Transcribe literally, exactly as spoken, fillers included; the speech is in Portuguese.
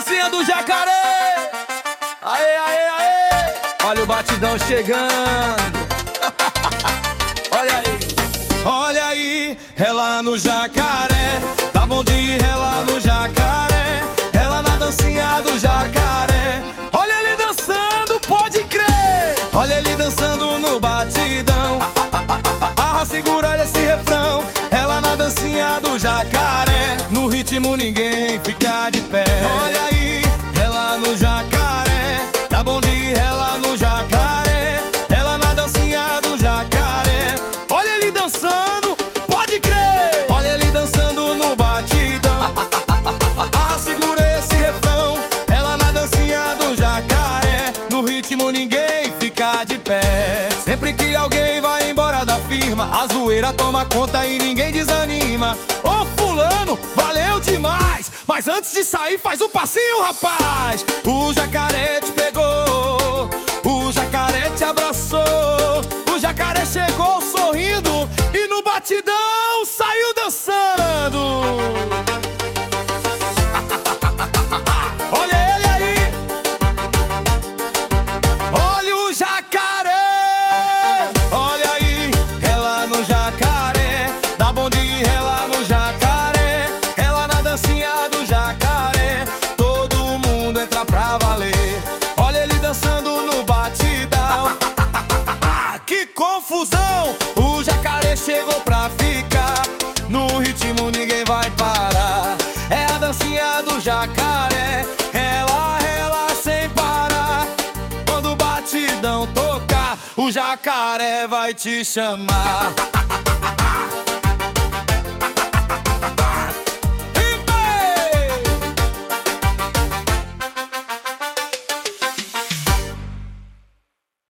dancinha do jacaré. Aê, aê, aê. Olha o batidão chegando. Olha aí. Olha aí, rela no jacaré. Tá bom de rela no jacaré. Rela na dancinha do jacaré. Olha ele dançando, pode crer. Olha ele dançando no batidão. Ah, segura esse refrão. Rela na dancinha do jacaré. No ritmo ninguém fica de pé. Olha aí, rela no jacaré. Tá bom de rela no jacaré. Rela na dancinha do jacaré. Olha ele dançando, pode crer. Olha ele dançando no batidão. Ah, segura esse refrão. Rela na dancinha do jacaré. No ritmo ninguém fica de pé. Sempre que alguém vai embora da firma, a zoeira toma conta e ninguém desanima. Ô fulano, valeu demais, mas antes de sair faz um passinho, rapaz. O jacaré te pegou, o jacaré te abraçou. O jacaré chegou sorrindo e no batidão saiu dançando. Olha ele aí, olha o jacaré. Olha aí, rela no jacaré. Dá bom de rela no jacaré. Rela na dancinha do jacaré. Todo mundo entra pra valer. Olha ele dançando no batidão. Que confusão! O jacaré chegou pra ficar. No ritmo ninguém vai parar. É a dancinha do jacaré. Rela, rela sem parar. Quando o batidão tocar, o jacaré vai te chamar.